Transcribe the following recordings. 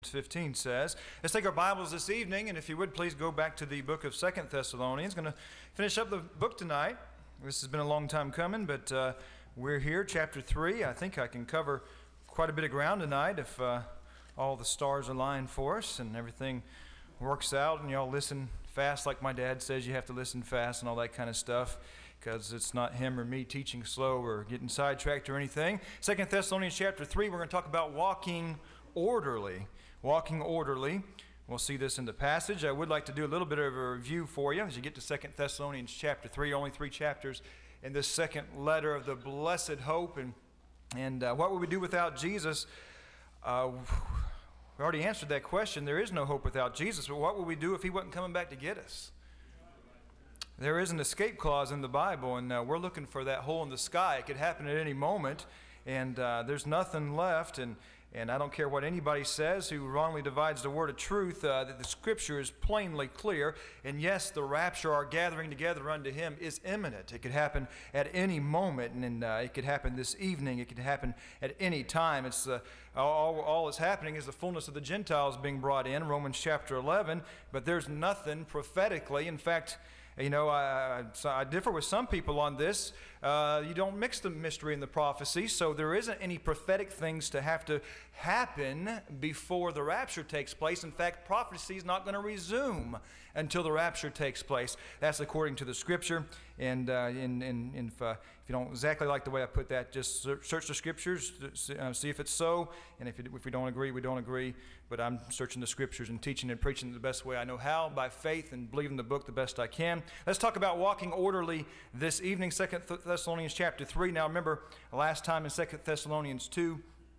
15 says. Let's take our Bibles this evening, and if you would, please go back to the book of 2 Thessalonians. Going to finish up the book tonight. This has been a long time coming, but we're here, chapter 3. I think I can cover quite a bit of ground tonight if all the stars align for us and everything works out, and y'all listen fast like my dad says you have to listen fast and all that kind of stuff, because it's not him or me teaching slow or getting sidetracked or anything. 2 Thessalonians chapter 3, we're going to talk about walking orderly. Walking orderly. We'll see this in the passage. I would like to do a little bit of a review for you as you get to 2 Thessalonians chapter 3, only 3 chapters in this second letter of the blessed hope. And what would we do without Jesus? We already answered that question. There is no hope without Jesus, but what would we do if he wasn't coming back to get us? There is an escape clause in the Bible, and we're looking for that hole in the sky. It could happen at any moment, and there's nothing left, and I don't care what anybody says who wrongly divides the word of truth, that the Scripture is plainly clear. And yes, the rapture, our gathering together unto him, is imminent. It could happen at any moment, and it could happen this evening. It could happen at any time. It's all that's happening is the fullness of the Gentiles being brought in, Romans chapter 11. But there's nothing prophetically. In fact, you know, I differ with some people on this. You don't mix the mystery and the prophecy, so there isn't any prophetic things to have to happen before the rapture takes place. In fact, prophecy is not going to resume until the rapture takes place. That's according to the Scripture. And if you don't exactly like the way I put that, just search the Scriptures, see if it's so. And if we don't agree, we don't agree. But I'm searching the Scriptures and teaching and preaching the best way I know how, by faith and believing the book the best I can. Let's talk about walking orderly this evening, 2 Thessalonians chapter 3. Now remember, last time in 2 Thessalonians 2,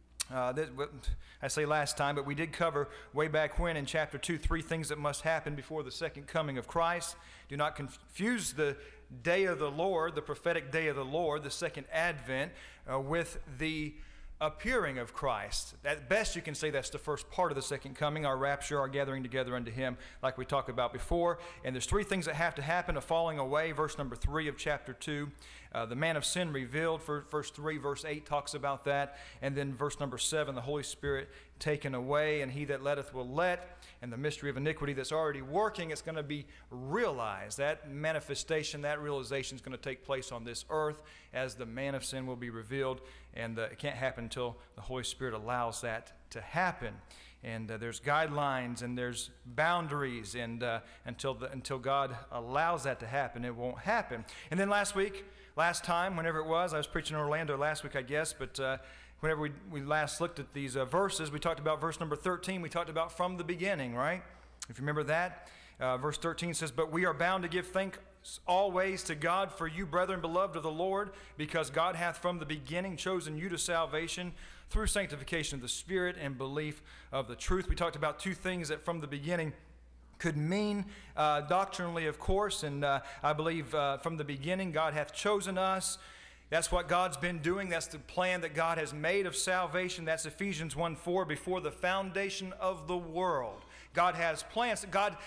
I say last time, but we did cover way back when in chapter 2, 3 things that must happen before the second coming of Christ. Do not confuse the day of the Lord, the prophetic day of the Lord, the second advent, with the appearing of Christ. At best, you can say that's the first part of the second coming, our rapture, our gathering together unto him, like we talked about before. And there's 3 things that have to happen: a falling away, verse number 3 of chapter 2. The man of sin revealed, for verse 3, verse 8 talks about that. And then verse number 7, the Holy Spirit taken away, and he that letteth will let. And the mystery of iniquity that's already working, it's going to be realized. That manifestation, that realization is going to take place on this earth as the man of sin will be revealed. And it can't happen until the Holy Spirit allows that to happen. And there's guidelines and there's boundaries, and until God allows that to happen, it won't happen. And then last time, whenever it was, I was preaching in Orlando last week, I guess, but whenever we last looked at these verses, we talked about verse number 13. We talked about from the beginning, right? If you remember that, verse 13 says, "But we are bound to give thanks always to God for you, brethren, beloved of the Lord, because God hath from the beginning chosen you to salvation through sanctification of the Spirit and belief of the truth." We talked about 2 things that from the beginning could mean doctrinally, of course, and I believe from the beginning God hath chosen us. That's what God's been doing. That's the plan that God has made of salvation. That's Ephesians 1:4, before the foundation of the world. God has plans.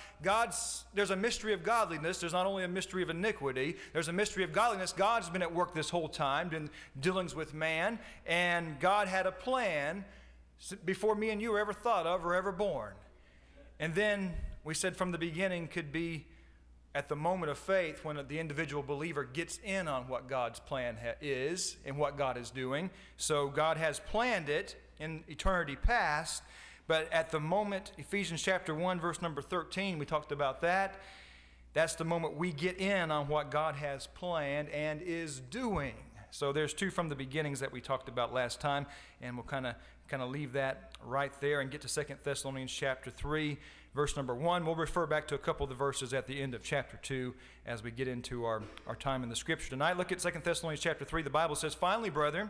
There's a mystery of godliness. There's not only a mystery of iniquity. There's a mystery of godliness. God's been at work this whole time, in dealings with man, and God had a plan before me and you were ever thought of or ever born. And then we said from the beginning could be at the moment of faith, when the individual believer gets in on what God's plan is and what God is doing. So God has planned it in eternity past, but at the moment, Ephesians chapter 1, verse number 13, we talked about that. That's the moment we get in on what God has planned and is doing. So there's 2 from the beginnings that we talked about last time, and we'll kind of leave that right there and get to 2 Thessalonians chapter 3, verse number 1. We'll refer back to a couple of the verses at the end of chapter 2 as we get into our time in the Scripture tonight. Look at 2 Thessalonians chapter 3. The Bible says, "Finally, brethren,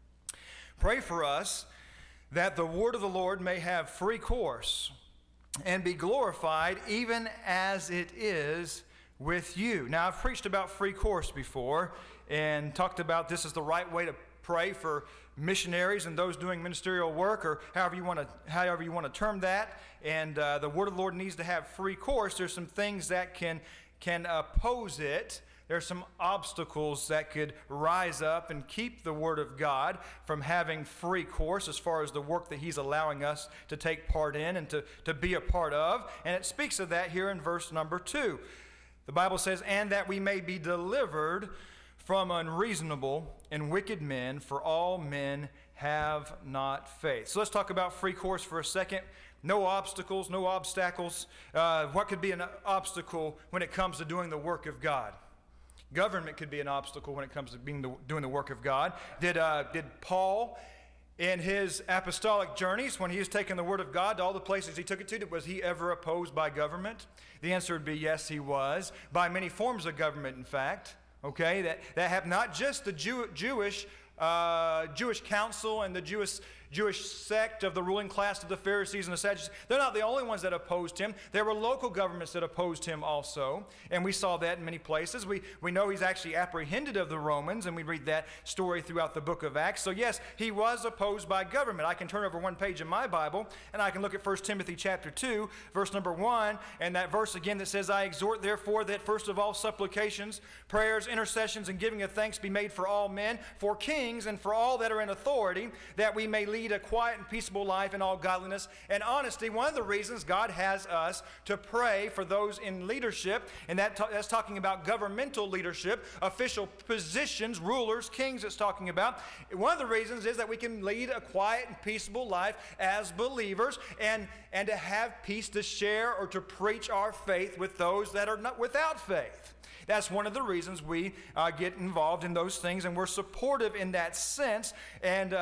pray for us that the word of the Lord may have free course and be glorified, even as it is with you." Now, I've preached about free course before and talked about this is the right way to pray for missionaries and those doing ministerial work, or however you want to term that. And the word of the Lord needs to have free course. There's some things that can oppose it. there's some obstacles that could rise up and keep the Word of God from having free course as far as the work that He's allowing us to take part in and to be a part of. And it speaks of that here in verse number 2. The Bible says, "And that we may be delivered from unreasonable and wicked men, for all men have not faith." So let's talk about free course for a second. No obstacles, no obstacles. What could be an obstacle when it comes to doing the work of God? Government could be an obstacle when it comes to doing the work of God. Did Paul, in his apostolic journeys, when he was taking the Word of God to all the places he took it to, was he ever opposed by government? The answer would be yes, he was. By many forms of government, in fact. Okay, that have not just the Jewish council and the Jewish sect of the ruling class of the Pharisees and the Sadducees. They're not the only ones that opposed him. There were local governments that opposed him also, and we saw that in many places. We know he's actually apprehended of the Romans, and we read that story throughout the book of Acts. So yes, he was opposed by government. I can turn over one page in my Bible, and I can look at 1 Timothy chapter 2, verse number 1, and that verse again that says, "I exhort therefore that first of all supplications, prayers, intercessions, and giving of thanks be made for all men, for kings, and for all that are in authority, that we may lead a quiet and peaceable life in all godliness and honesty." One of the reasons God has us to pray for those in leadership, and that's talking about governmental leadership, official positions, rulers, kings it's talking about. One of the reasons is that we can lead a quiet and peaceable life as believers and to have peace to share or to preach our faith with those that are not without faith. That's one of the reasons we get involved in those things, and we're supportive in that sense. And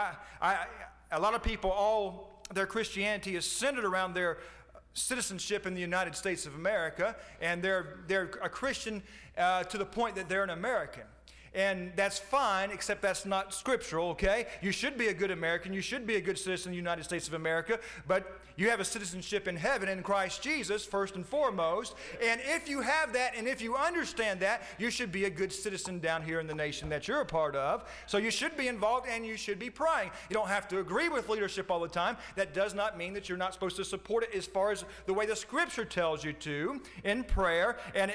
a lot of people, all their Christianity is centered around their citizenship in the United States of America, and they're a Christian to the point that they're an American. And that's fine, except that's not scriptural, okay? You should be a good American. You should be a good citizen of the United States of America, but you have a citizenship in heaven in Christ Jesus, first and foremost. And if you have that, and if you understand that, you should be a good citizen down here in the nation that you're a part of. So you should be involved, and you should be praying. You don't have to agree with leadership all the time. That does not mean that you're not supposed to support it as far as the way the Scripture tells you to in prayer. And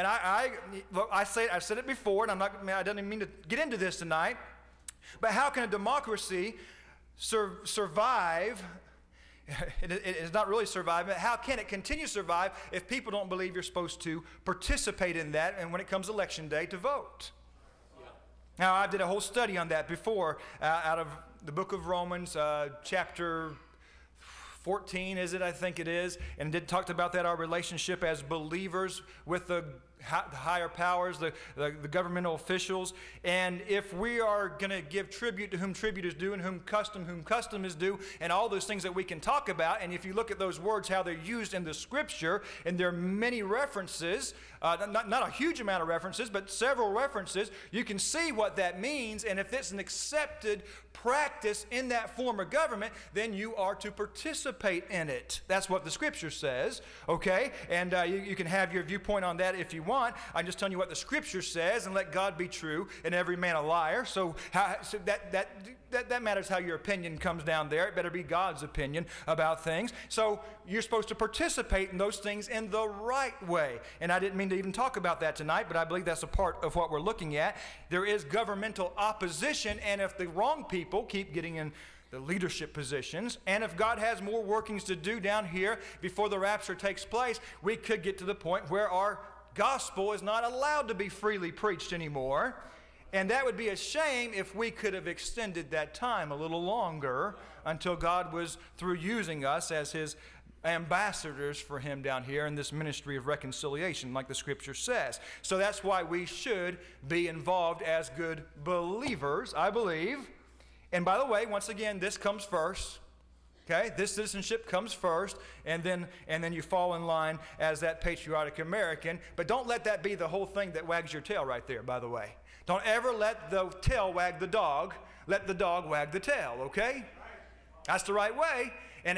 I've said it before, and I don't even mean to get into this tonight, but how can a democracy survive? It is not really survive, but how can it continue to survive if people don't believe you're supposed to participate in that, and when it comes election day, to vote? Yeah. Now, I did a whole study on that before out of the book of Romans, chapter 14, is it? I think it is. And it talked about that, our relationship as believers with the higher powers, the governmental officials. And if we are going to give tribute to whom tribute is due, and whom custom is due, and all those things that we can talk about, and if you look at those words, how they're used in the Scripture, and there are many references, not a huge amount of references, but several references, you can see what that means. And if it's an accepted practice in that form of government, then you are to participate in it. That's what the Scripture says, okay? And you can have your viewpoint on that if you want. I'm just telling you what the Scripture says, and let God be true and every man a liar. So that matters how your opinion comes down there. It better be God's opinion about things. So you're supposed to participate in those things in the right way. And I didn't mean to even talk about that tonight, but I believe that's a part of what we're looking at. There is governmental opposition, and if the wrong people keep getting in the leadership positions, and if God has more workings to do down here before the rapture takes place, we could get to the point where our gospel is not allowed to be freely preached anymore. And that would be a shame if we could have extended that time a little longer until God was through using us as His ambassadors for Him down here in this ministry of reconciliation, like the Scripture says. So that's why we should be involved as good believers, I believe. And by the way, once again, this comes first. Okay, this citizenship comes first, and then you fall in line as that patriotic American. But don't let that be the whole thing that wags your tail right there, by the way. Don't ever let the tail wag the dog. Let the dog wag the tail, okay? That's the right way. And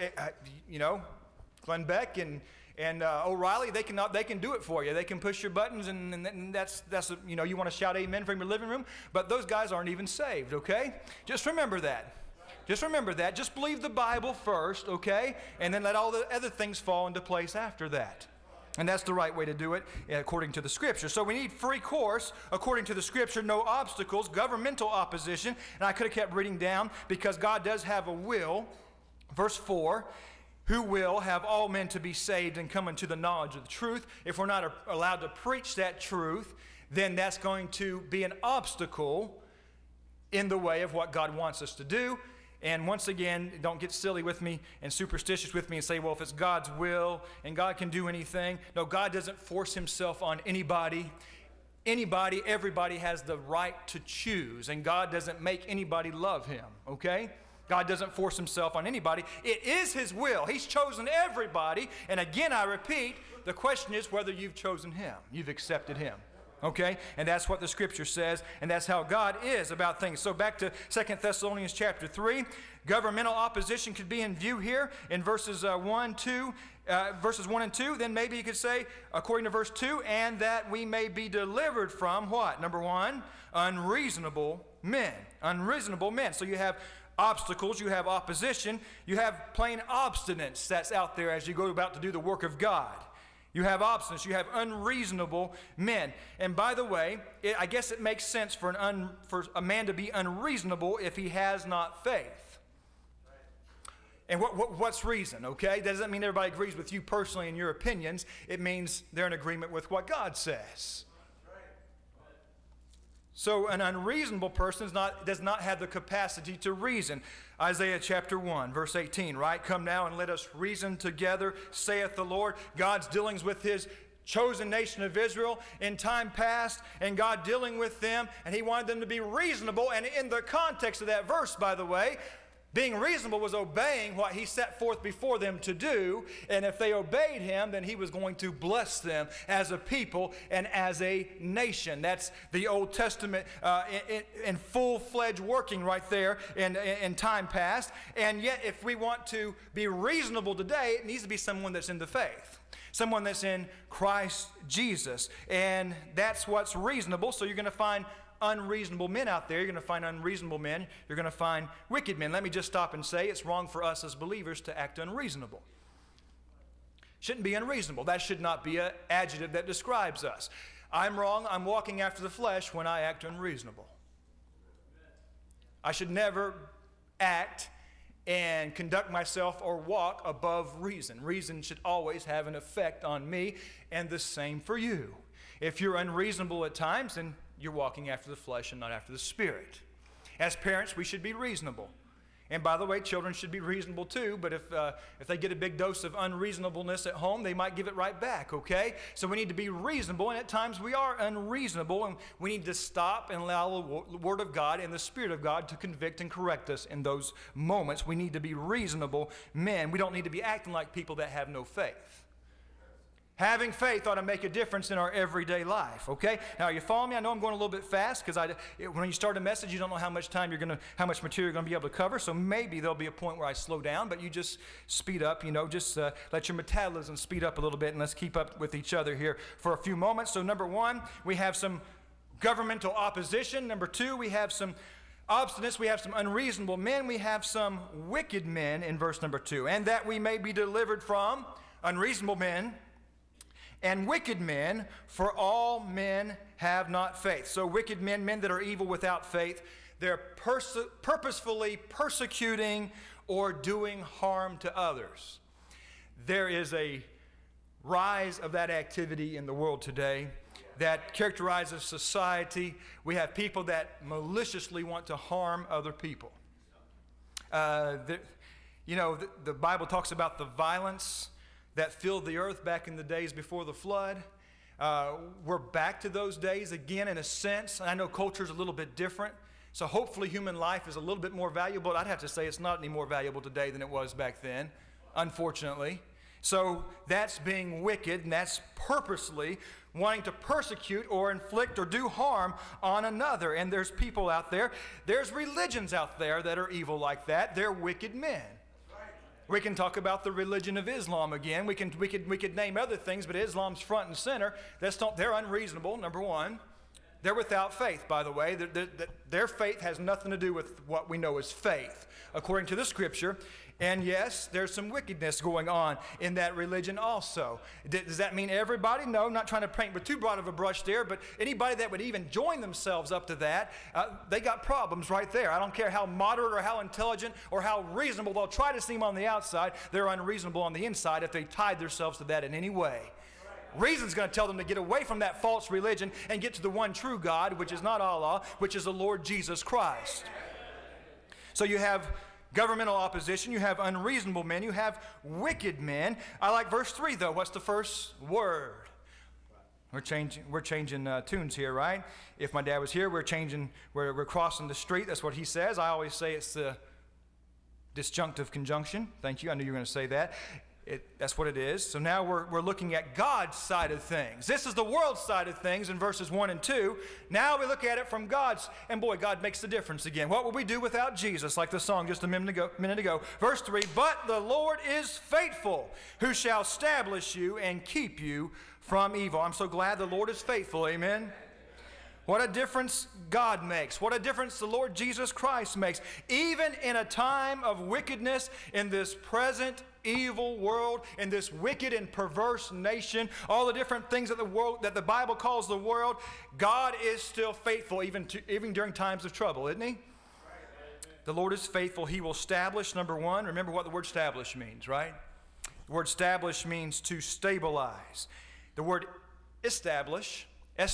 Glenn Beck and O'Reilly, they can do it for you. They can push your buttons, and that's you want to shout amen from your living room, but those guys aren't even saved, okay? Just remember that. Just remember that. Just believe the Bible first, okay? And then let all the other things fall into place after that. And that's the right way to do it according to the Scripture. So we need free course according to the Scripture, no obstacles, governmental opposition. And I could have kept reading down because God does have a will. Verse 4, who will have all men to be saved and come into the knowledge of the truth. If we're not allowed to preach that truth, then that's going to be an obstacle in the way of what God wants us to do. And once again, don't get silly with me and superstitious with me and say, well, if it's God's will and God can do anything. No, God doesn't force himself on anybody. Everybody has the right to choose, and God doesn't make anybody love him, okay? God doesn't force himself on anybody. It is his will. He's chosen everybody. And again, I repeat, the question is whether you've chosen him. You've accepted him. Okay? And that's what the Scripture says, and that's how God is about things. So back to 2 Thessalonians chapter 3. Governmental opposition could be in view here in verses 1 and 2. Then maybe you could say, according to verse 2, and that we may be delivered from what? Number 1, unreasonable men. Unreasonable men. So you have obstacles, you have opposition, you have plain obstinance that's out there as you go about to do the work of God. You have obstinance, you have unreasonable men. And by the way, I guess it makes sense for a man to be unreasonable if he has not faith. And what's reason, okay? That doesn't mean everybody agrees with you personally in your opinions. It means they're in agreement with what God says. So an unreasonable person does not have the capacity to reason. Isaiah chapter 1, verse 18, right? Come now and let us reason together, saith the Lord. God's dealings with his chosen nation of Israel in time past, and God dealing with them, and he wanted them to be reasonable. And in the context of that verse, by the way, being reasonable was obeying what he set forth before them to do, and if they obeyed him, then he was going to bless them as a people and as a nation. That's the Old Testament in full-fledged working right there in time past. And yet, if we want to be reasonable today, it needs to be someone that's in the faith. Someone that's in Christ Jesus. And that's what's reasonable. So you're going to find unreasonable men out there. You're going to find unreasonable men. You're going to find wicked men. Let me just stop and say it's wrong for us as believers to act unreasonable. Shouldn't be unreasonable. That should not be an adjective that describes us. I'm wrong. I'm walking after the flesh when I act unreasonable. I should never act and conduct myself or walk above reason. Reason should always have an effect on me, and the same for you. If you're unreasonable at times, then you're walking after the flesh and not after the Spirit. As parents, we should be reasonable. And by the way, children should be reasonable too, but if they get a big dose of unreasonableness at home, they might give it right back, okay? So we need to be reasonable, and at times we are unreasonable, and we need to stop and allow the Word of God and the Spirit of God to convict and correct us in those moments. We need to be reasonable men. We don't need to be acting like people that have no faith. Having faith ought to make a difference in our everyday life, okay? Now, are you following me? I know I'm going a little bit fast because when you start a message, you don't know how much material you're going to be able to cover, so maybe there'll be a point where I slow down, but you just speed up, just let your metabolism speed up a little bit, and let's keep up with each other here for a few moments. So number 1, we have some governmental opposition. Number 2, we have some obstinance. We have some unreasonable men. We have some wicked men in verse number 2. And that we may be delivered from unreasonable men and wicked men, for all men have not faith. So wicked men, men that are evil without faith, they're purposefully persecuting or doing harm to others. There is a rise of that activity in the world today that characterizes society. We have people that maliciously want to harm other people. The Bible talks about the violence that filled the earth back in the days before the flood. We're back to those days again in a sense. I know culture's a little bit different, so hopefully human life is a little bit more valuable. I'd have to say it's not any more valuable today than it was back then, unfortunately. So that's being wicked, and that's purposely wanting to persecute or inflict or do harm on another. And there's people out there, there's religions out there that are evil like that. They're wicked men. We can talk about the religion of Islam again. We could name other things, but Islam's front and center. They're unreasonable, number 1. They're without faith, by the way. Their faith has nothing to do with what we know as faith, according to the Scripture. And yes, there's some wickedness going on in that religion also. Does that mean everybody? No, I'm not trying to paint with too broad of a brush there, but anybody that would even join themselves up to that, they got problems right there. I don't care how moderate or how intelligent or how reasonable they'll try to seem on the outside, they're unreasonable on the inside if they tied themselves to that in any way. Reason's going to tell them to get away from that false religion and get to the one true God, which is not Allah, which is the Lord Jesus Christ. So you have governmental opposition, you have unreasonable men, you have wicked men. I like verse 3 though. What's the first word? We're changing tunes here, right? If my dad was here, we're crossing the street. That's what he says. I always say it's the disjunctive conjunction. Thank you. I knew you were going to say that. That's what it is. So now we're looking at God's side of things. This is the world's side of things in verses 1 and 2. Now we look at it from God's, and boy, God makes the difference again. What would we do without Jesus? Like the song just a minute ago. Verse 3, but the Lord is faithful, who shall establish you and keep you from evil. I'm so glad the Lord is faithful. Amen. What a difference God makes. What a difference the Lord Jesus Christ makes. Even in a time of wickedness in this present evil world, in this wicked and perverse nation, all the different things that the Bible calls the world, God is still faithful even during times of trouble, isn't He? The Lord is faithful. He will establish, number one. Remember what the word establish means, right? The word establish means to stabilize. The word establish,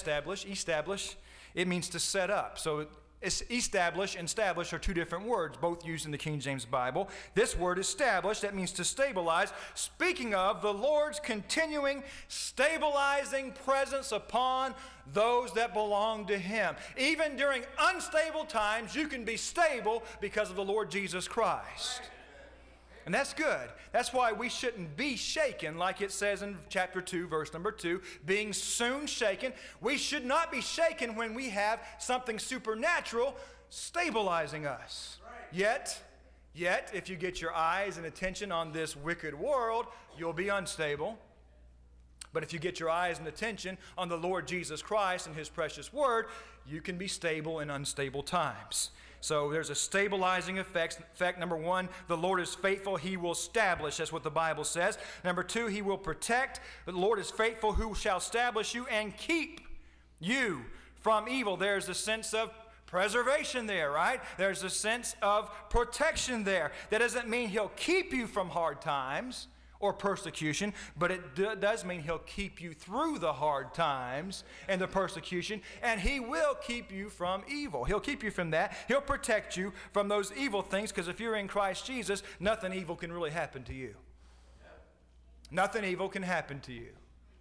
it means to set up. So establish and establish are two different words, both used in the King James Bible. This word establish, that means to stabilize. Speaking of the Lord's continuing stabilizing presence upon those that belong to Him. Even during unstable times, you can be stable because of the Lord Jesus Christ. And that's good. That's why we shouldn't be shaken, like it says in chapter 2, verse number 2, being soon shaken. We should not be shaken when we have something supernatural stabilizing us. Yet, if you get your eyes and attention on this wicked world, you'll be unstable. But if you get your eyes and attention on the Lord Jesus Christ and His precious Word, you can be stable in unstable times. So there's a stabilizing effect. Effect number one, the Lord is faithful. He will establish. That's what the Bible says. Number two, He will protect. The Lord is faithful, who shall establish you and keep you from evil. There's a sense of preservation there, right? There's a sense of protection there. That doesn't mean He'll keep you from hard times or persecution, but it does mean He'll keep you through the hard times and the persecution, and He will keep you from evil. He'll keep you from that. He'll protect you from those evil things, because if you're in Christ Jesus, nothing evil can really happen to you. Nothing evil can happen to you.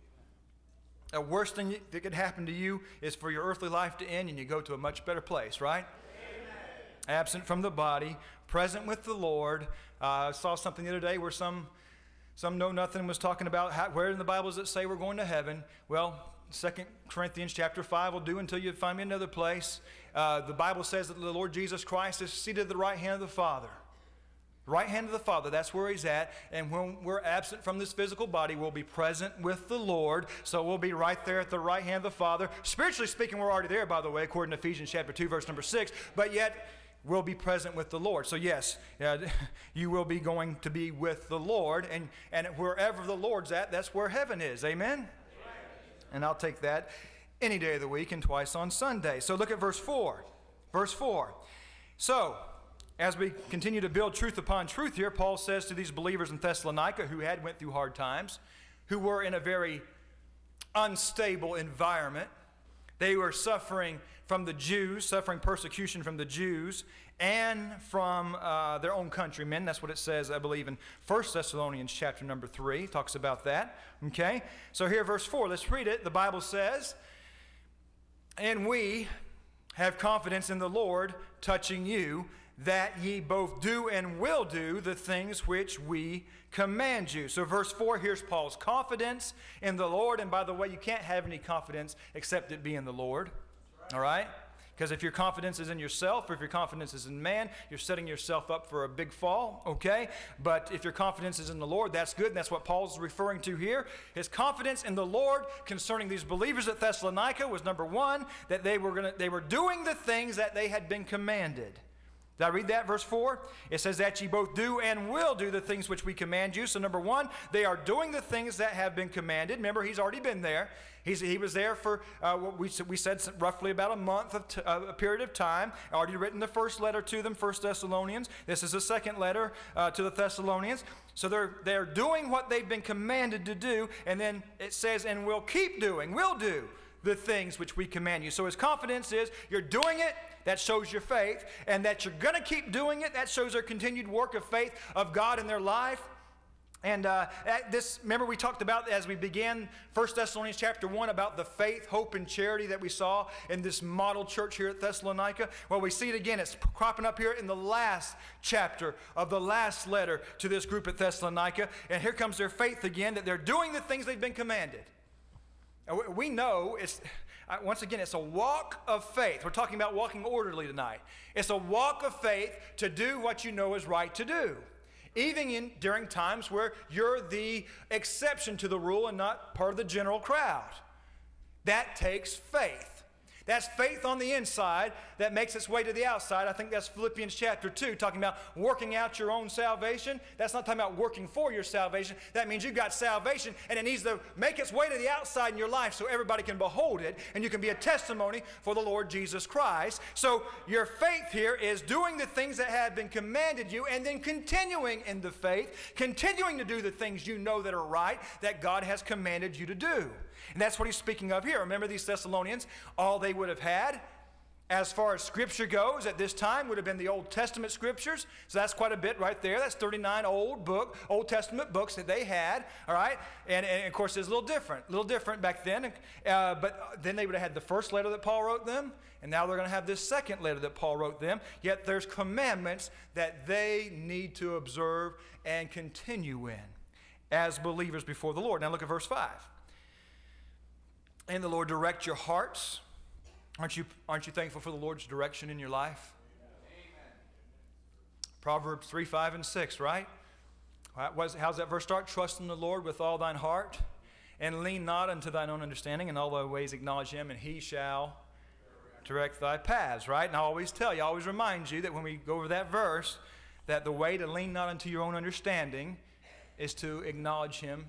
The worst thing that could happen to you is for your earthly life to end and you go to a much better place, right? Amen. Absent from the body, present with the Lord. I saw something the other day where some know nothing was talking about where in the Bible does it say we're going to heaven. Well, 2 Corinthians chapter 5 will do until you find me another place. The Bible says that the Lord Jesus Christ is seated at the right hand of the Father. Right hand of the Father, that's where He's at. And when we're absent from this physical body, we'll be present with the Lord. So we'll be right there at the right hand of the Father. Spiritually speaking, we're already there, by the way, according to Ephesians chapter 2, verse number 6. But yet, we'll be present with the Lord. So yes, you will be going to be with the Lord. And wherever the Lord's at, that's where heaven is. Amen? And I'll take that any day of the week and twice on Sunday. So look at verse 4. Verse 4. So, as we continue to build truth upon truth here, Paul says to these believers in Thessalonica who had went through hard times, who were in a very unstable environment. They were suffering from the Jews, suffering persecution from the Jews and from their own countrymen. That's what it says, I believe, in 1 Thessalonians chapter number 3. It talks about that. Okay? So here, verse 4, let's read it. The Bible says, and we have confidence in the Lord touching you, that ye both do and will do the things which we command you. So verse 4, here's Paul's confidence in the Lord. And by the way, you can't have any confidence except it be in the Lord. All right? Because if your confidence is in yourself, or if your confidence is in man, you're setting yourself up for a big fall, okay? But if your confidence is in the Lord, that's good, and that's what Paul's referring to here. His confidence in the Lord concerning these believers at Thessalonica was, number one, that they were doing the things that they had been commanded. Did I read that? Verse 4? It says that ye both do and will do the things which we command you. So number one, they are doing the things that have been commanded. Remember, he's already been there. He was there for, what we said, roughly about a month of a period of time. Already written the first letter to them, 1 Thessalonians. This is the second letter to the Thessalonians. So they're doing what they've been commanded to do. And then it says, and will keep doing, will do the things which we command you. So his confidence is you're doing it. That shows your faith, and that you're going to keep doing it. That shows their continued work of faith of God in their life. And remember we talked about as we began 1 Thessalonians chapter 1 about the faith, hope, and charity that we saw in this model church here at Thessalonica. Well, we see it again. It's cropping up here in the last chapter of the last letter to this group at Thessalonica. And here comes their faith again, that they're doing the things they've been commanded. And we know it's... Once again, it's a walk of faith. We're talking about walking orderly tonight. It's a walk of faith to do what you know is right to do. Even during times where you're the exception to the rule and not part of the general crowd. That takes faith. That's faith on the inside that makes its way to the outside. I think that's Philippians chapter 2, talking about working out your own salvation. That's not talking about working for your salvation. That means you've got salvation, and it needs to make its way to the outside in your life so everybody can behold it, and you can be a testimony for the Lord Jesus Christ. So your faith here is doing the things that have been commanded you, and then continuing in the faith, continuing to do the things you know that are right, that God has commanded you to do. And that's what he's speaking of here. Remember, these Thessalonians, all they would have had as far as Scripture goes at this time would have been the Old Testament Scriptures. So that's quite a bit right there. That's 39 Old Testament books that they had, all right? And of course, it's a little different back then. But then they would have had the first letter that Paul wrote them, and now they're going to have this second letter that Paul wrote them. Yet there's commandments that they need to observe and continue in as believers before the Lord. Now look at verse 5. And the Lord direct your hearts. Aren't you thankful for the Lord's direction in your life? Amen. Proverbs 3, 5, and 6, right? How's that verse start? Trust in the Lord with all thine heart, and lean not unto thine own understanding. In all thy ways acknowledge him, and he shall direct thy paths, right? And I always tell you, I always remind you that when we go over that verse, that the way to lean not unto your own understanding is to acknowledge him.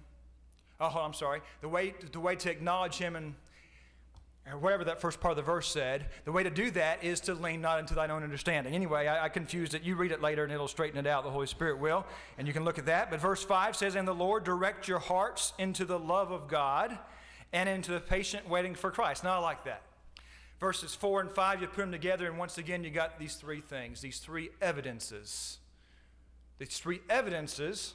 The way to acknowledge him and whatever that first part of the verse said, the way to do that is to lean not into thine own understanding. Anyway, I confused it. You read it later and it'll straighten it out. The Holy Spirit will. And you can look at that. But verse 5 says, and the Lord direct your hearts into the love of God and into the patient waiting for Christ. Now I like that. Verses 4 and 5, you put them together, and once again you got these three things, these three evidences. These three evidences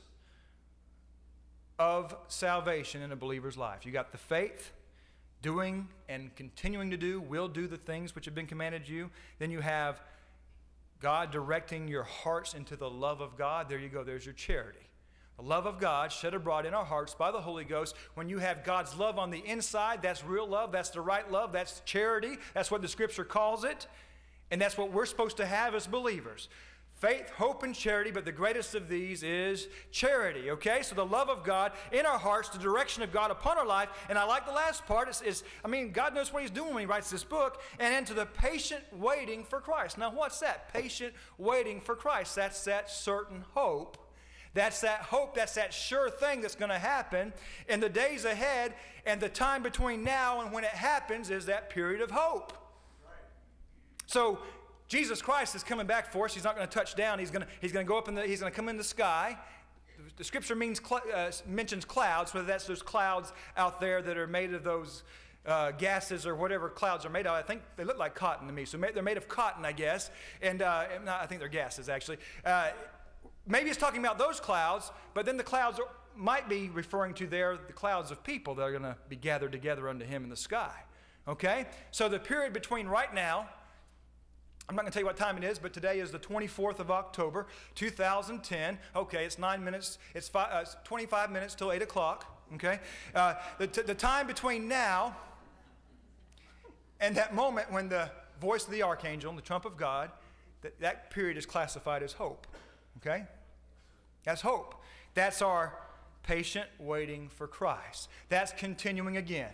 of salvation in a believer's life. You got the faith, doing and continuing to do, will do the things which have been commanded you. Then you have God directing your hearts into the love of God. There you go, there's your charity. The love of God shed abroad in our hearts by the Holy Ghost. When you have God's love on the inside, that's real love, that's the right love, that's charity. That's what the Scripture calls it. And that's what we're supposed to have as believers. Faith, hope, and charity, but the greatest of these is charity, okay? So the love of God in our hearts, the direction of God upon our life, and I like the last part, God knows what he's doing when he writes this book, and into the patient waiting for Christ. Now what's that? Patient waiting for Christ. That's that certain hope. That's that hope, that's that sure thing that's going to happen in the days ahead, and the time between now and when it happens is that period of hope. Right. So Jesus Christ is coming back for us. He's not going to touch down. He's going to go up he's going to come in the sky. The Scripture mentions clouds, whether that's those clouds out there that are made of those gases or whatever clouds are made of. I think they look like cotton to me. So they're made of cotton, I guess. And I think they're gases, actually. Maybe it's talking about those clouds, but then the clouds might be referring to the clouds of people that are going to be gathered together unto him in the sky. Okay? So the period between right now, I'm not going to tell you what time it is, but today is the 24th of October, 2010. Okay, it's 9 minutes. It's 25 minutes till 8 o'clock. Okay? The time between now and that moment when the voice of the archangel and the trump of God, that period is classified as hope. Okay? That's hope. That's our patient waiting for Christ. That's continuing again.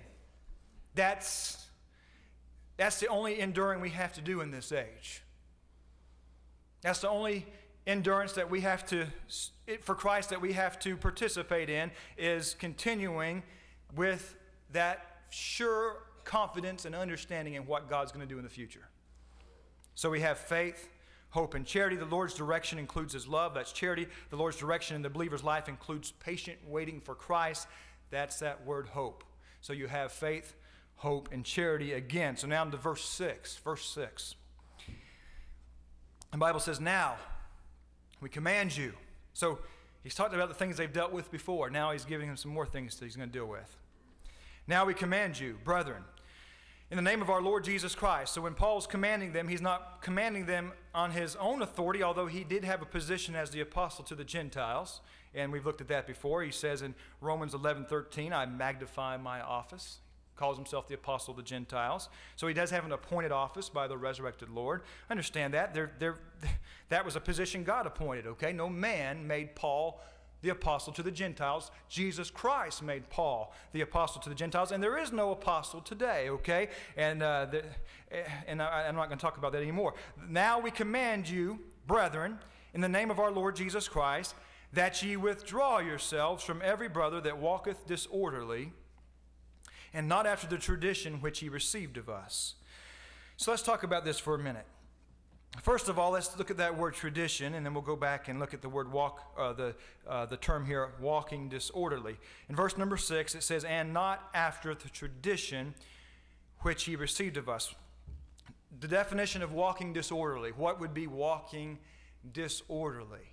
That's the only enduring we have to do in this age. That's the only endurance that we have to, for Christ, that we have to participate in, is continuing with that sure confidence and understanding in what God's going to do in the future. So we have faith, hope, and charity. The Lord's direction includes His love. That's charity. The Lord's direction in the believer's life includes patient waiting for Christ. That's that word hope. So you have faith, hope, and charity again. So now to verse 6. Verse 6. The Bible says, now we command you. So he's talked about the things they've dealt with before. Now he's giving them some more things that he's going to deal with. Now we command you, brethren, in the name of our Lord Jesus Christ. So when Paul's commanding them, he's not commanding them on his own authority, although he did have a position as the apostle to the Gentiles. And we've looked at that before. He says in Romans 11:13, I magnify my office. Calls himself the apostle of the Gentiles. So he does have an appointed office by the resurrected Lord. Understand that. That was a position God appointed, okay? No man made Paul the apostle to the Gentiles. Jesus Christ made Paul the apostle to the Gentiles, and there is no apostle today, okay? And I'm not going to talk about that anymore. Now we command you, brethren, in the name of our Lord Jesus Christ, that ye withdraw yourselves from every brother that walketh disorderly, and not after the tradition which ye received of us. So let's talk about this for a minute. First of all, let's look at that word tradition, and then we'll go back and look at the word the term here, walking disorderly. In verse number 6, it says, and not after the tradition which ye received of us. The definition of walking disorderly. What would be walking disorderly?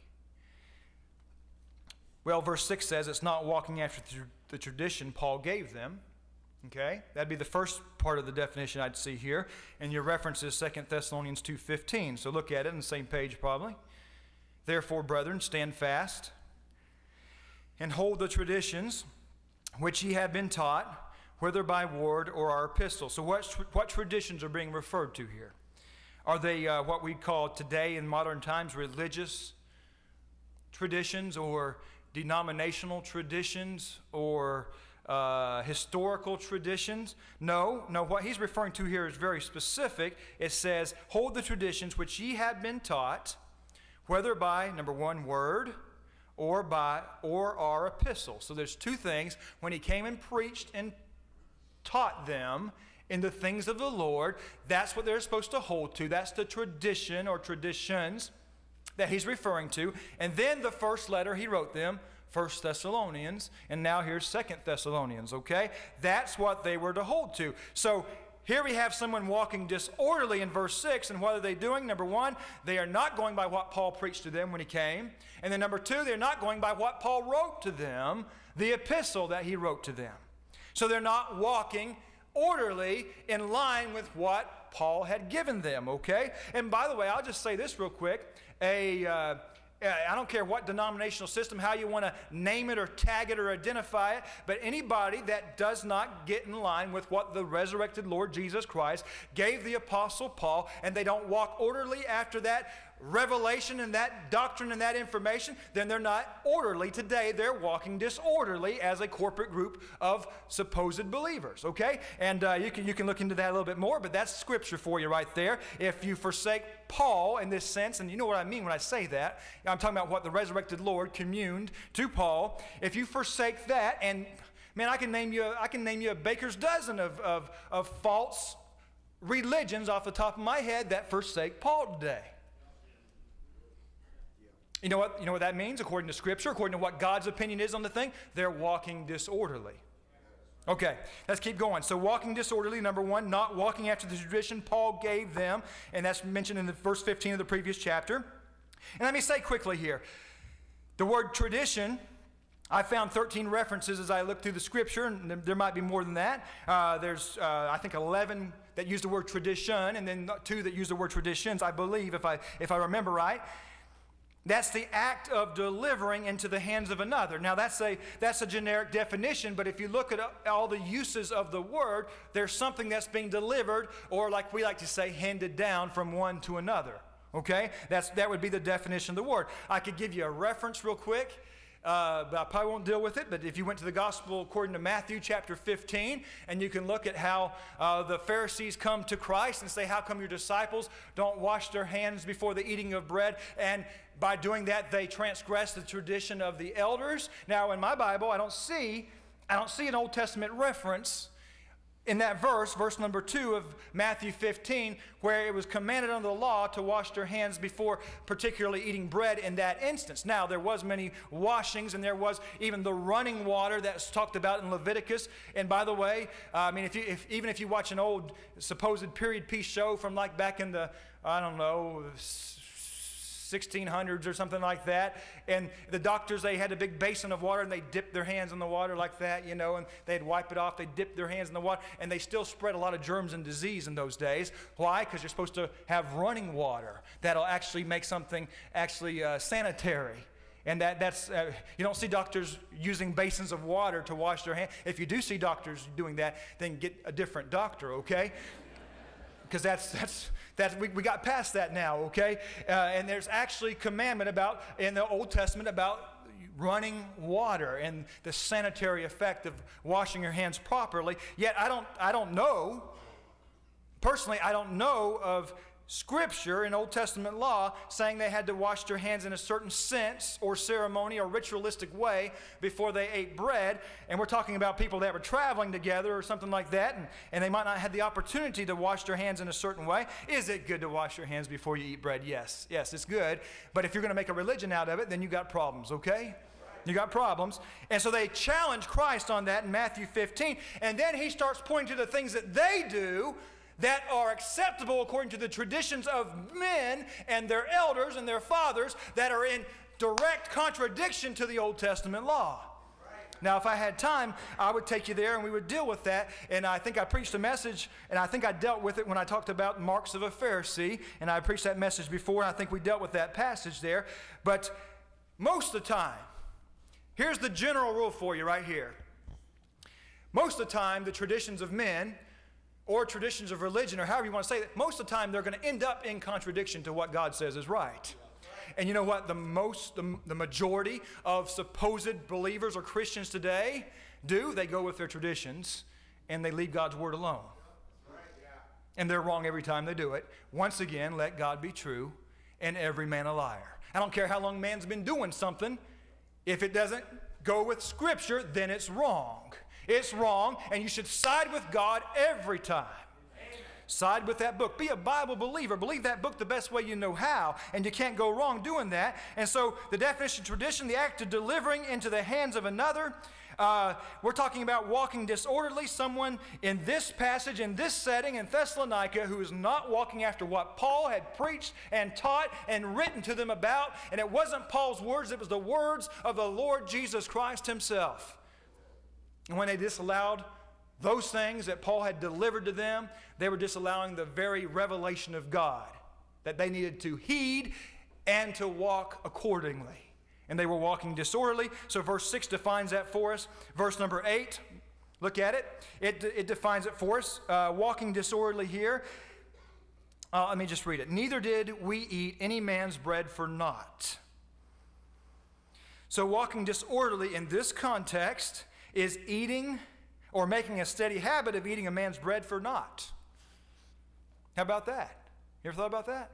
Well, verse 6 says it's not walking after the tradition Paul gave them. Okay, that'd be the first part of the definition I'd see here. And your reference is 2 Thessalonians 2:15. So look at it on the same page probably. Therefore, brethren, stand fast and hold the traditions which ye have been taught, whether by word or our epistle. So what traditions are being referred to here? Are they what we call today in modern times religious traditions or denominational traditions or historical traditions? No, what he's referring to here is very specific. It says, hold the traditions which ye have been taught, whether by, number one, word, or our epistle. So there's two things. When he came and preached and taught them in the things of the Lord, that's what they're supposed to hold to. That's the tradition or traditions that he's referring to. And then the first letter he wrote them, 1 Thessalonians, and now here's 2 Thessalonians, okay? That's what they were to hold to. So here we have someone walking disorderly in verse 6, and what are they doing? Number one, they are not going by what Paul preached to them when he came. And then number two, they're not going by what Paul wrote to them, the epistle that he wrote to them. So they're not walking orderly in line with what Paul had given them, okay? And by the way, I'll just say this real quick. I don't care what denominational system, how you want to name it or tag it or identify it, but anybody that does not get in line with what the resurrected Lord Jesus Christ gave the Apostle Paul, and they don't walk orderly after that revelation and that doctrine and that information, then they're not orderly today. They're walking disorderly as a corporate group of supposed believers, okay? And you can look into that a little bit more, but that's scripture for you right there. If you forsake Paul in this sense, and you know what I mean when I say that, I'm talking about what the resurrected Lord communed to Paul. If you forsake that, and man, I can name you a baker's dozen of false religions off the top of my head that forsake Paul today. You know what that means according to Scripture, according to what God's opinion is on the thing? They're walking disorderly. Okay, let's keep going. So walking disorderly, number one, not walking after the tradition Paul gave them, and that's mentioned in the verse 15 of the previous chapter. And let me say quickly here, the word tradition, I found 13 references as I looked through the Scripture, and there might be more than that. There's, I think, 11 that use the word tradition, and then 2 that use the word traditions, I believe, if I remember right. That's the act of delivering into the hands of another. Now, that's a generic definition, but if you look at all the uses of the word, there's something that's being delivered, or like we like to say, handed down from one to another. Okay? That would be the definition of the word. I could give you a reference real quick. but I probably won't deal with it. But if you went to the gospel according to Matthew chapter 15, and you can look at how the Pharisees come to Christ and say, how come your disciples don't wash their hands before the eating of bread? And by doing that, they transgress the tradition of the elders. Now, in my Bible, I don't see an Old Testament reference in that verse number 2 of Matthew 15, where it was commanded under the law to wash their hands before particularly eating bread in that instance. Now, there was many washings, and there was even the running water that's talked about in Leviticus. And by the way, I mean, even if you watch an old supposed period piece show from like back in the, I don't know, 1600s or something like that, and the doctors, they had a big basin of water, and they dipped their hands in the water like that, and they'd wipe it off. They dipped their hands in the water, and they still spread a lot of germs and disease in those days. Why? Because you're supposed to have running water that'll actually make something sanitary. And that's you don't see doctors using basins of water to wash their hands. If you do see doctors doing that, then get a different doctor, okay? Because we got past that now, okay? And there's actually commandment about in the Old Testament about running water and the sanitary effect of washing your hands properly. Yet I don't know of Scripture in Old Testament law saying they had to wash their hands in a certain sense or ceremony or ritualistic way before they ate bread. And we're talking about people that were traveling together or something like that, and they might not have the opportunity to wash their hands in a certain way. Is it good to wash your hands before you eat bread? Yes, it's good. But if you're going to make a religion out of it, then you got problems, okay? You got problems. And so they challenge Christ on that in Matthew 15. And then he starts pointing to the things that they do that are acceptable according to the traditions of men and their elders and their fathers that are in direct contradiction to the Old Testament law. Now, if I had time, I would take you there and we would deal with that. And I think I preached a message, and I think I dealt with it when I talked about marks of a Pharisee. And I preached that message before, and I think we dealt with that passage there. But most of the time, here's the general rule for you right here. Most of the time, the traditions of men or traditions of religion, or however you want to say it, most of the time they're going to end up in contradiction to what God says is right. And you know what the majority of supposed believers or Christians today do? They go with their traditions and they leave God's word alone. And they're wrong every time they do it. Once again, let God be true and every man a liar. I don't care how long man's been doing something. If it doesn't go with Scripture, then it's wrong. It's wrong, and you should side with God every time. Amen. Side with that book. Be a Bible believer. Believe that book the best way you know how, and you can't go wrong doing that. And so the definition of tradition, the act of delivering into the hands of another. We're talking about walking disorderly. Someone in this passage, in this setting, in Thessalonica, who is not walking after what Paul had preached and taught and written to them about. And it wasn't Paul's words, it was the words of the Lord Jesus Christ himself. And when they disallowed those things that Paul had delivered to them, they were disallowing the very revelation of God that they needed to heed and to walk accordingly. And they were walking disorderly. So verse 6 defines that for us. Verse number 8, look at it. It defines it for us. Walking disorderly here. Let me just read it. Neither did we eat any man's bread for naught. So walking disorderly in this context is eating or making a steady habit of eating a man's bread for naught. How about that? You ever thought about that?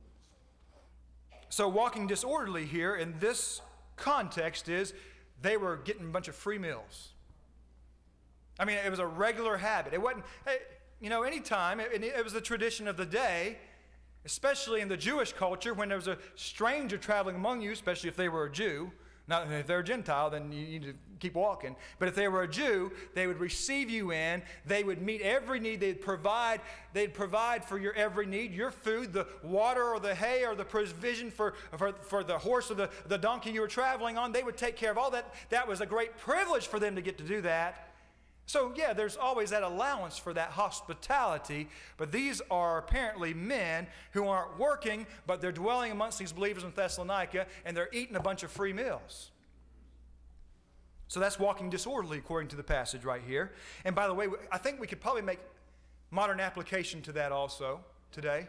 So walking disorderly here in this context is they were getting a bunch of free meals. I mean, it was a regular habit. It wasn't, anytime, it was the tradition of the day, especially in the Jewish culture, when there was a stranger traveling among you, especially if they were a Jew. Now, if they're a Gentile, then you need to keep walking. But if they were a Jew, they would receive you in. They would meet every need. They'd provide for your every need, your food, the water or the hay or the provision for the horse or the donkey you were traveling on. They would take care of all that. That was a great privilege for them to get to do that. So, yeah, there's always that allowance for that hospitality, but these are apparently men who aren't working, but they're dwelling amongst these believers in Thessalonica, and they're eating a bunch of free meals. So that's walking disorderly according to the passage right here. And by the way, I think we could probably make modern application to that also today.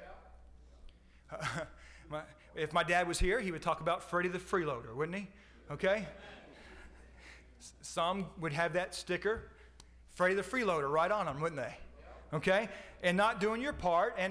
If my dad was here, he would talk about Freddie the Freeloader, wouldn't he? Okay? Some would have that sticker, Freddie the Freeloader, right on them, wouldn't they? Okay? And not doing your part. And,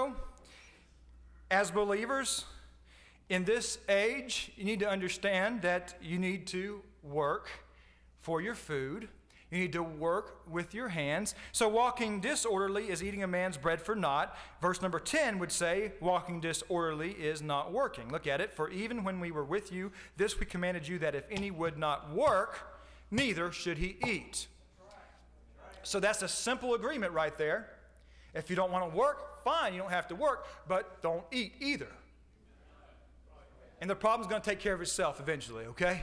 as believers in this age, you need to understand that you need to work for your food. You need to work with your hands. So walking disorderly is eating a man's bread for naught. Verse number 10 would say, walking disorderly is not working. Look at it. For even when we were with you, this we commanded you, that if any would not work, neither should he eat. So that's a simple agreement right there. If you don't want to work, fine, you don't have to work, but don't eat either. And the problem's going to take care of itself eventually, okay?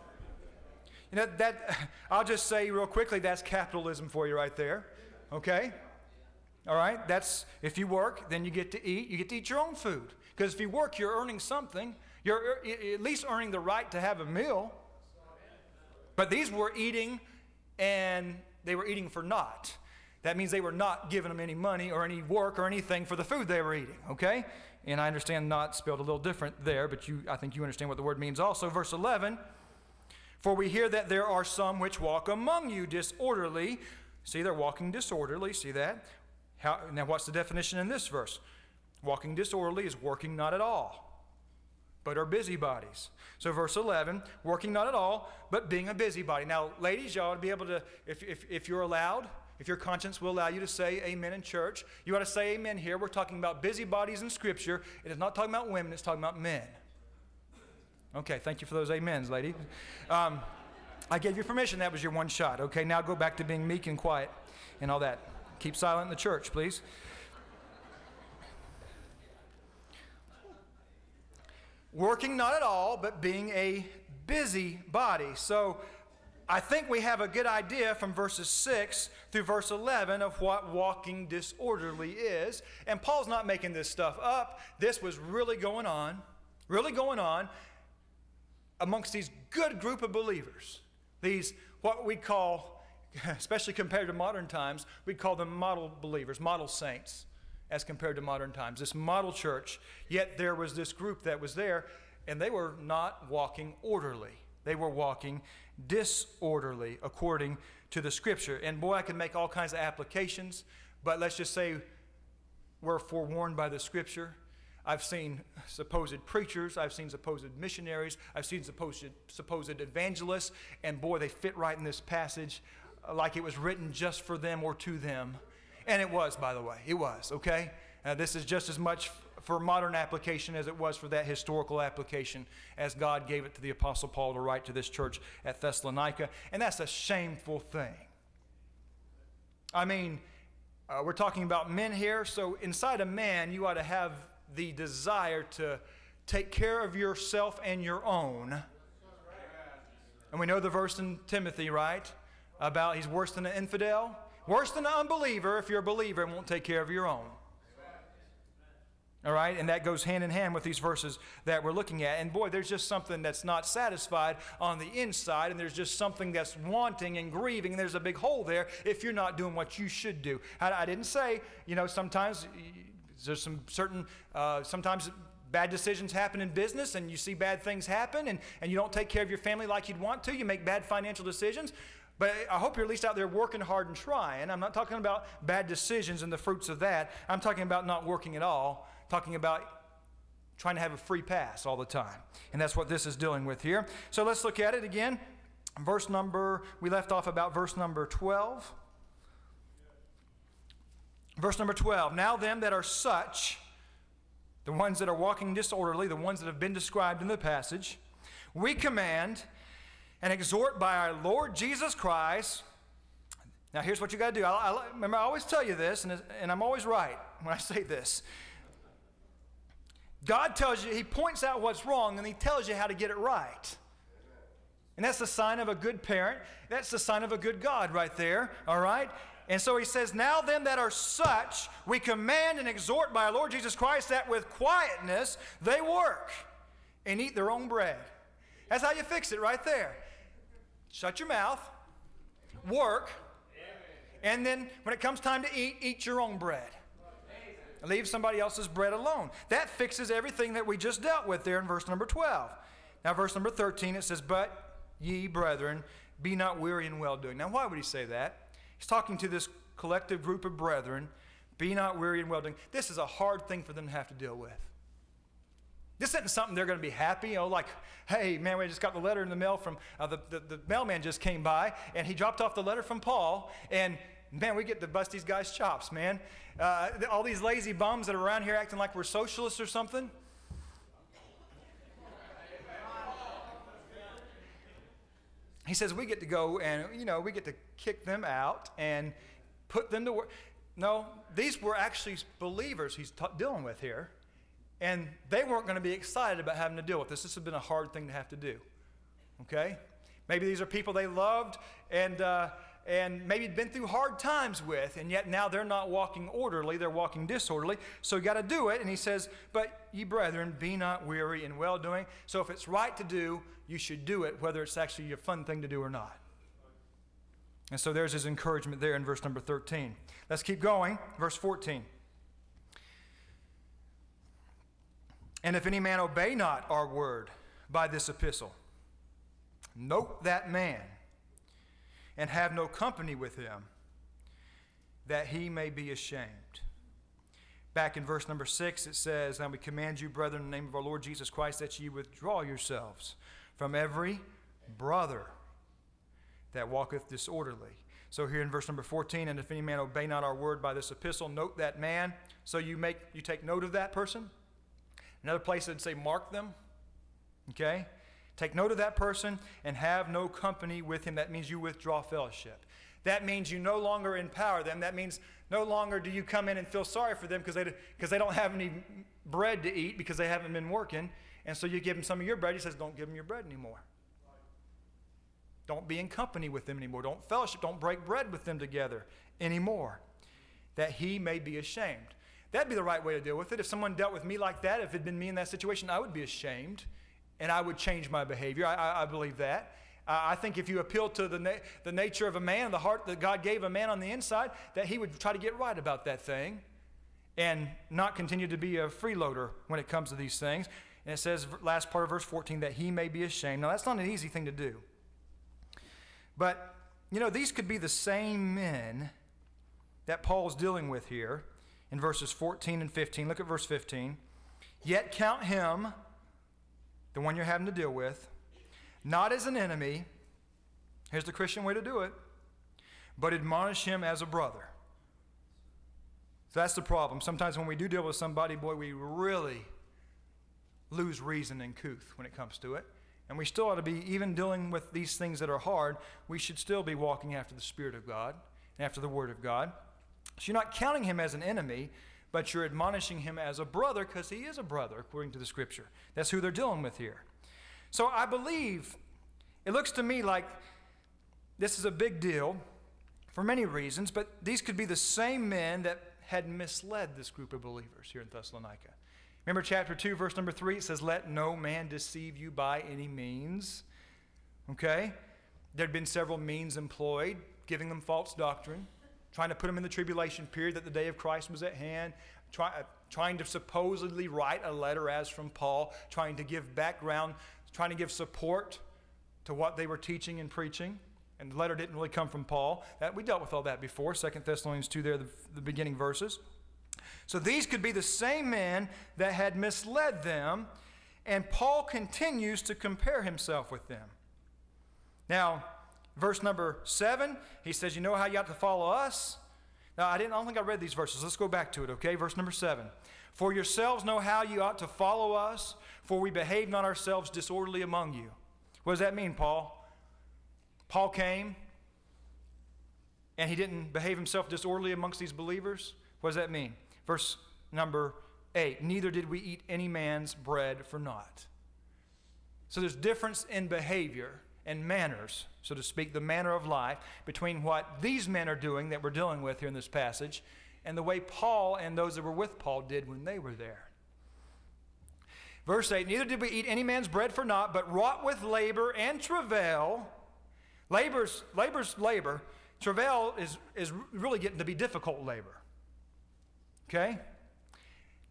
I'll just say real quickly, that's capitalism for you right there, okay? All right, that's, if you work, then you get to eat your own food. Because if you work, you're earning something. You're at least earning the right to have a meal. But these were eating, and they were eating for naught. That means they were not giving them any money or any work or anything for the food they were eating, okay? And I understand not spelled a little different there, but I think you understand what the word means also. Verse 11, for we hear that there are some which walk among you disorderly. See, they're walking disorderly. See that? Now, what's the definition in this verse? Walking disorderly is working not at all, but are busybodies. So verse 11, working not at all, but being a busybody. Now, ladies, you ought to be able to, if you're allowed, if your conscience will allow you to say amen in church, you ought to say amen here. We're talking about busybodies in Scripture. It is not talking about women, it's talking about men. Okay, thank you for those amens, lady. I gave you permission. That was your one shot. Okay, now go back to being meek and quiet and all that. Keep silent in the church, please. Working not at all, but being a busybody. So I think we have a good idea from verses 6 through verse 11 of what walking disorderly is. And Paul's not making this stuff up. This was really going on amongst these good group of believers. These, what we call, especially compared to modern times, we'd call them model believers, model saints, as compared to modern times. This model church, yet there was this group that was there, and they were not walking orderly. They were walking disorderly according to the Scripture. And boy, I can make all kinds of applications, but let's just say we're forewarned by the Scripture. I've seen supposed preachers, I've seen supposed missionaries, I've seen supposed evangelists, and boy, they fit right in this passage like it was written just for them or to them. And it was, by the way, it was, okay? This is just as much for modern application as it was for that historical application as God gave it to the Apostle Paul to write to this church at Thessalonica. And that's a shameful thing. I mean, we're talking about men here, so inside a man, you ought to have the desire to take care of yourself and your own. And we know the verse in Timothy, right? About he's worse than an infidel, worse than an unbeliever if you're a believer and won't take care of your own. All right, and that goes hand in hand with these verses that we're looking at. And boy, there's just something that's not satisfied on the inside, and there's just something that's wanting and grieving, and there's a big hole there if you're not doing what you should do. I didn't say, sometimes there's some certain, sometimes bad decisions happen in business, and you see bad things happen, and you don't take care of your family like you'd want to. You make bad financial decisions. But I hope you're at least out there working hard and trying. I'm not talking about bad decisions and the fruits of that. I'm talking about not working at all. Talking about trying to have a free pass all the time. And that's what this is dealing with here. So let's look at it again. We left off about verse number 12. Verse number 12. Now them that are such, the ones that are walking disorderly, the ones that have been described in the passage, we command and exhort by our Lord Jesus Christ. Now here's what you got to do. Remember, I always tell you this, and I'm always right when I say this. God tells you, he points out what's wrong, and he tells you how to get it right. And that's the sign of a good parent. That's the sign of a good God right there, all right? And so he says, now them that are such, we command and exhort by our Lord Jesus Christ that with quietness they work and eat their own bread. That's how you fix it right there. Shut your mouth, work, and then when it comes time to eat your own bread. Leave somebody else's bread alone. That fixes everything that we just dealt with there in verse number 12. Now, verse number 13, it says, but ye, brethren, Be not weary in well-doing. Now, why would he say that? He's talking to this collective group of brethren. Be not weary in well-doing. This is a hard thing for them to have to deal with. This isn't something they're going to be happy, like, hey, man, we just got the letter in the mail from, the mailman just came by, and he dropped off the letter from Paul, and, man, we get to bust these guys' chops, man. All these lazy bums that are around here acting like we're socialists or something. He says we get to go and, we get to kick them out and put them to work. No, these were actually believers he's dealing with here. And they weren't going to be excited about having to deal with this. This has been a hard thing to have to do. Okay? Maybe these are people they loved and maybe been through hard times with, and yet now they're not walking orderly, they're walking disorderly. So you got to do it. And he says, but ye brethren, be not weary in well-doing. So if it's right to do, you should do it, whether it's actually a fun thing to do or not. And so there's his encouragement there in verse number 13. Let's keep going. Verse 14. And if any man obey not our word by this epistle, note that man, and have no company with him, that he may be ashamed. Back in verse number 6, it says, and we command you, brethren, in the name of our Lord Jesus Christ, that ye withdraw yourselves from every brother that walketh disorderly. So here in verse number 14, and if any man obey not our word by this epistle, note that man. So you take note of that person. Another place it'd say mark them. Okay? Take note of that person and have no company with him. That means you withdraw fellowship. That means you no longer empower them. That means no longer do you come in and feel sorry for them because they don't have any bread to eat because they haven't been working. And so you give them some of your bread. He says, don't give them your bread anymore. Don't be in company with them anymore. Don't fellowship. Don't break bread with them together anymore, that he may be ashamed. That'd be the right way to deal with it. If someone dealt with me like that, if it had been me in that situation, I would be ashamed, and I would change my behavior. I believe that. I think if you appeal to the nature of a man, the heart that God gave a man on the inside, that he would try to get right about that thing and not continue to be a freeloader when it comes to these things. And it says, last part of verse 14, that he may be ashamed. Now, that's not an easy thing to do. But, these could be the same men that Paul's dealing with here in verses 14 and 15. Look at verse 15. Yet count him, the one you're having to deal with, not as an enemy. Here's the Christian way to do it. But admonish him as a brother. So that's the problem. Sometimes when we do deal with somebody, boy, we really lose reason and couth when it comes to it. And we still ought to be, even dealing with these things that are hard, we should still be walking after the Spirit of God and after the Word of God. So you're not counting him as an enemy, but you're admonishing him as a brother because he is a brother, according to the Scripture. That's who they're dealing with here. So I believe, it looks to me like this is a big deal for many reasons, but these could be the same men that had misled this group of believers here in Thessalonica. Remember chapter 2, verse number 3, it says, let no man deceive you by any means. Okay? There'd been several means employed, giving them false doctrine, trying to put them in the tribulation period that the day of Christ was at hand, trying to supposedly write a letter as from Paul, trying to give background, trying to give support to what they were teaching and preaching. And the letter didn't really come from Paul. We dealt with all that before, 2 Thessalonians 2 there, the beginning verses. So these could be the same men that had misled them, and Paul continues to compare himself with them. Now, verse number 7, he says, you know how you have to follow us? Now, I don't think I read these verses. Let's go back to it, okay? Verse number 7. For yourselves know how you ought to follow us, for we behave not ourselves disorderly among you. What does that mean, Paul? Paul came, and he didn't behave himself disorderly amongst these believers? What does that mean? Verse number 8, neither did we eat any man's bread for naught. So there's difference in behavior and manners, so to speak, the manner of life, between what these men are doing that we're dealing with here in this passage and the way Paul and those that were with Paul did when they were there. Verse 8, neither did we eat any man's bread for naught, but wrought with labor and travail. Labor's labor. Travail is really getting to be difficult labor. Okay?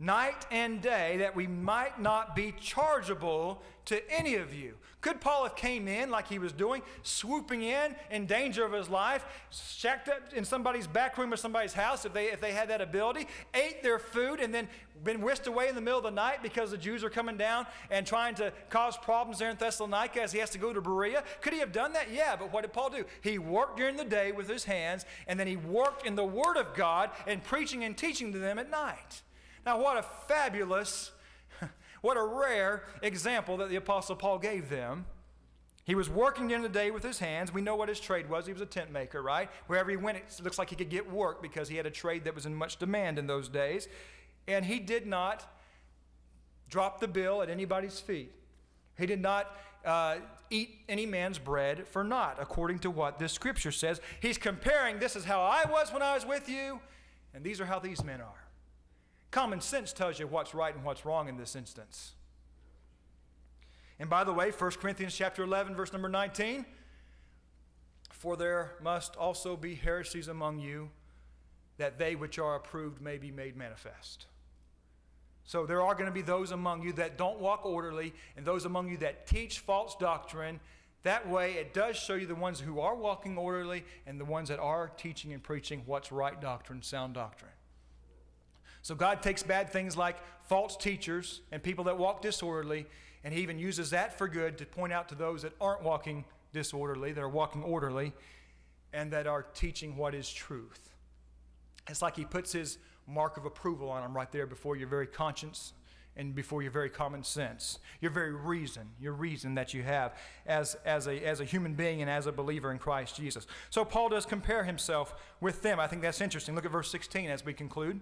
night and day, that we might not be chargeable to any of you. Could Paul have came in like he was doing, swooping in danger of his life, shacked up in somebody's back room or somebody's house if they had that ability, ate their food, and then been whisked away in the middle of the night because the Jews are coming down and trying to cause problems there in Thessalonica as he has to go to Berea? Could he have done that? Yeah, but what did Paul do? He worked during the day with his hands, and then he worked in the Word of God and preaching and teaching to them at night. Now, what a fabulous, what a rare example that the Apostle Paul gave them. He was working during the day with his hands. We know what his trade was. He was a tent maker, right? Wherever he went, it looks like he could get work because he had a trade that was in much demand in those days. And he did not drop the bill at anybody's feet. He did not eat any man's bread for naught, according to what this scripture says. He's comparing, this is how I was when I was with you, and these are how these men are. Common sense tells you what's right and what's wrong in this instance. And by the way, 1 Corinthians chapter 11, verse number 19, for there must also be heresies among you, that they which are approved may be made manifest. So there are going to be those among you that don't walk orderly, and those among you that teach false doctrine. That way it does show you the ones who are walking orderly and the ones that are teaching and preaching what's right doctrine, sound doctrine. So God takes bad things like false teachers and people that walk disorderly, and he even uses that for good to point out to those that aren't walking disorderly, that are walking orderly, and that are teaching what is truth. It's like he puts his mark of approval on them right there before your very conscience and before your very common sense, your very reason, your reason that you have as a human being and as a believer in Christ Jesus. So Paul does compare himself with them. I think that's interesting. Look at verse 16 as we conclude.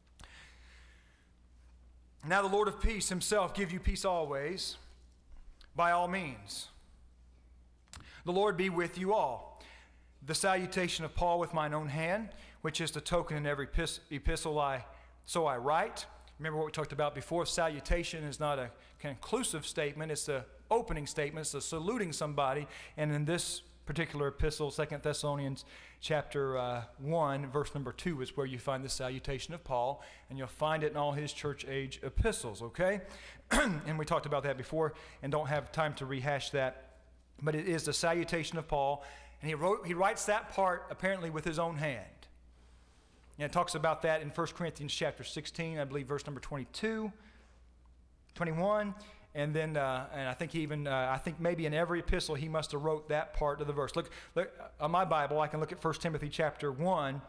Now the Lord of peace himself give you peace always, by all means. The Lord be with you all. The salutation of Paul with mine own hand, which is the token in every epistle I write. Remember what we talked about before. Salutation is not a conclusive statement. It's the opening statement. It's the saluting somebody. And in this particular epistle, 2 Thessalonians chapter 1, verse number 2 is where you find the salutation of Paul, and you'll find it in all his church age epistles, okay? And we talked about that before and don't have time to rehash that, but it is the salutation of Paul, and he writes that part apparently with his own hand. And it talks about that in 1 Corinthians chapter 16, I believe verse number 22, 21, and then, and I think I think maybe in every epistle he must have wrote that part of the verse. Look on my Bible, I can look at 1 Timothy chapter 1,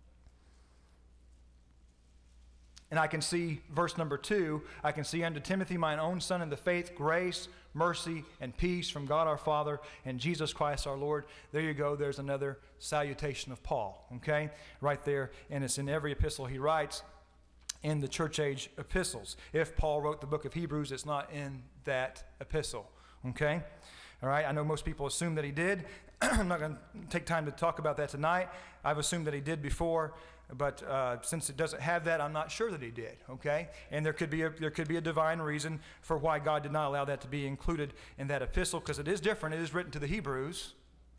and I can see verse number 2. I can see unto Timothy, mine own son in the faith, grace, mercy, and peace from God our Father and Jesus Christ our Lord. There you go. There's another salutation of Paul, okay? Right there, and it's in every epistle he writes in the church age epistles. If Paul wrote the book of Hebrews, it's not in that epistle, okay? All right, I know most people assume that he did. I'm not going to take time to talk about that tonight. I've assumed that he did before, but since it doesn't have that, I'm not sure that he did, okay? And there could be a divine reason for why God did not allow that to be included in that epistle, because it is different. It is written to the Hebrews.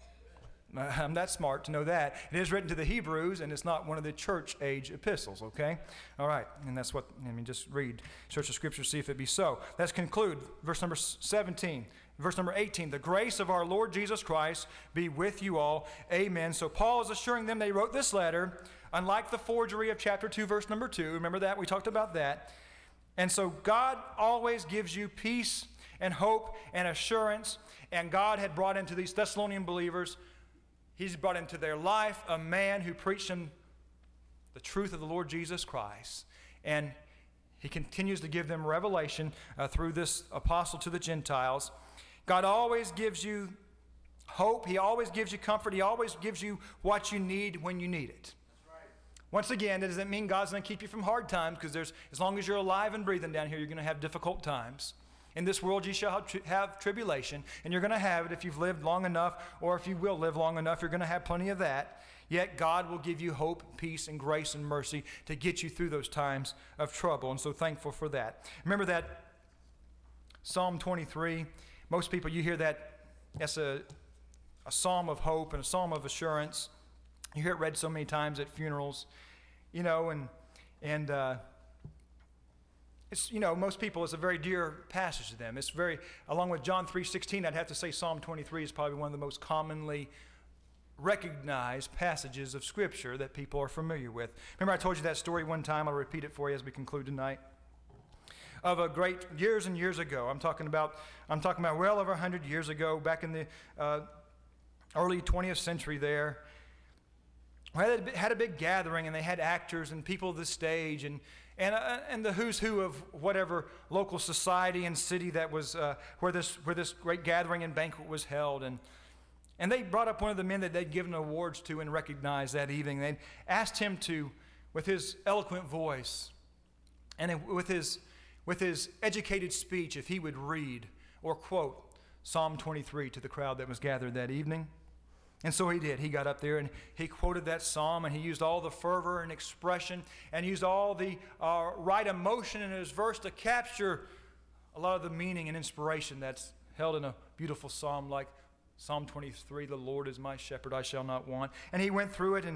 I'm that smart to know that. It is written to the Hebrews, and it's not one of the church age epistles, okay? All right, and that's what, just read, search the scriptures, see if it be so. Let's conclude. Verse number 17. Verse number 18, the grace of our Lord Jesus Christ be with you all. Amen. So Paul is assuring them they wrote this letter, unlike the forgery of chapter 2, verse number 2. Remember that? We talked about that. And so God always gives you peace and hope and assurance, and God had brought into these Thessalonian believers, he's brought into their life a man who preached them the truth of the Lord Jesus Christ. And he continues to give them revelation through this apostle to the Gentiles. God always gives you hope. He always gives you comfort. He always gives you what you need when you need it. That's right. Once again, that doesn't mean God's going to keep you from hard times, because as long as you're alive and breathing down here, you're going to have difficult times. In this world you shall have tribulation, and you're going to have it if you've lived long enough, or if you will live long enough, you're going to have plenty of that. Yet God will give you hope, peace, and grace and mercy to get you through those times of trouble, and so thankful for that. Remember that Psalm 23? Most people, you hear that as a psalm of hope and a psalm of assurance. You hear it read so many times at funerals, and it's, most people, it's a very dear passage to them. It's very, along with John 3:16, I'd have to say Psalm 23 is probably one of the most commonly recognized passages of Scripture that people are familiar with. Remember I told you that story one time? I'll repeat it for you as we conclude tonight. Of a great, years and years ago, I'm talking about well over 100 years ago, back in the early 20th century there, had a big gathering, and they had actors and people of the stage and the who's who of whatever local society and city that was where this great gathering and banquet was held, and they brought up one of the men that they'd given awards to and recognized that evening. They asked him to, with his eloquent voice and with his educated speech, if he would read or quote Psalm 23 to the crowd that was gathered that evening. And so he did. He got up there and he quoted that psalm, and he used all the fervor and expression and used all the right emotion in his verse to capture a lot of the meaning and inspiration that's held in a beautiful psalm like Psalm 23, the Lord is my shepherd, I shall not want. And he went through it, and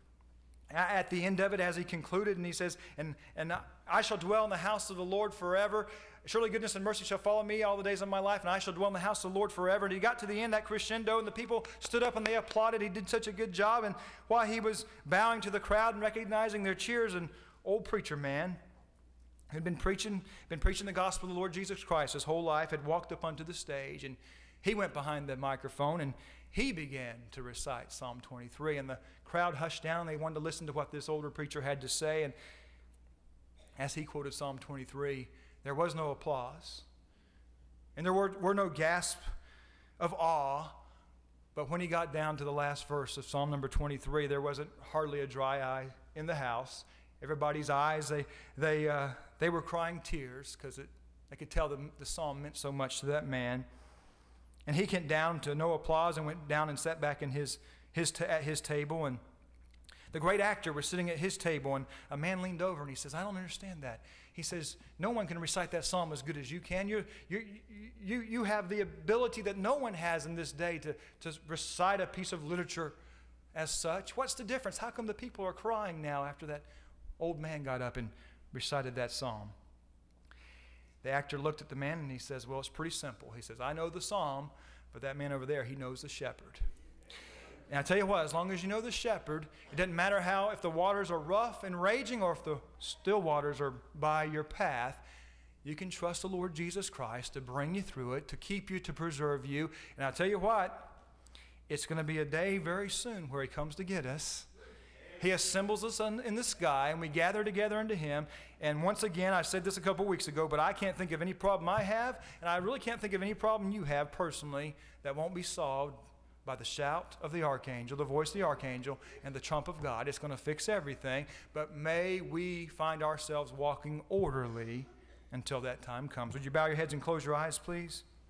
at the end of it, as he concluded, and he says, and I shall dwell in the house of the Lord forever. Surely goodness and mercy shall follow me all the days of my life, and I shall dwell in the house of the Lord forever. And he got to the end, that crescendo, and the people stood up and they applauded. He did such a good job. And while he was bowing to the crowd and recognizing their cheers, an old preacher man who had been preaching the gospel of the Lord Jesus Christ his whole life had walked up onto the stage, and he went behind the microphone and he began to recite Psalm 23. And the crowd hushed down. They wanted to listen to what this older preacher had to say. And as he quoted Psalm 23, there was no applause. And there were no gasps of awe. But when he got down to the last verse of Psalm number 23, there wasn't hardly a dry eye in the house. Everybody's eyes, they were crying tears because they could tell the psalm meant so much to that man. And he came down to no applause and went down and sat back in at his table. And the great actor was sitting at his table, and a man leaned over and he says, I don't understand that. He says, no one can recite that psalm as good as you can. You have the ability that no one has in this day to recite a piece of literature as such. What's the difference? How come the people are crying now after that old man got up and recited that psalm? The actor looked at the man and he says, well, it's pretty simple. He says, I know the psalm, but that man over there, he knows the shepherd. And I tell you what, as long as you know the shepherd, it doesn't matter if the waters are rough and raging or if the still waters are by your path, you can trust the Lord Jesus Christ to bring you through it, to keep you, to preserve you. And I tell you what, it's going to be a day very soon where he comes to get us. He assembles us in the sky, and we gather together unto him. And once again, I said this a couple weeks ago, but I can't think of any problem I have, and I really can't think of any problem you have personally that won't be solved by the shout of the archangel, the voice of the archangel, and the trump of God. It's going to fix everything, but may we find ourselves walking orderly until that time comes. Would you bow your heads and close your eyes, please?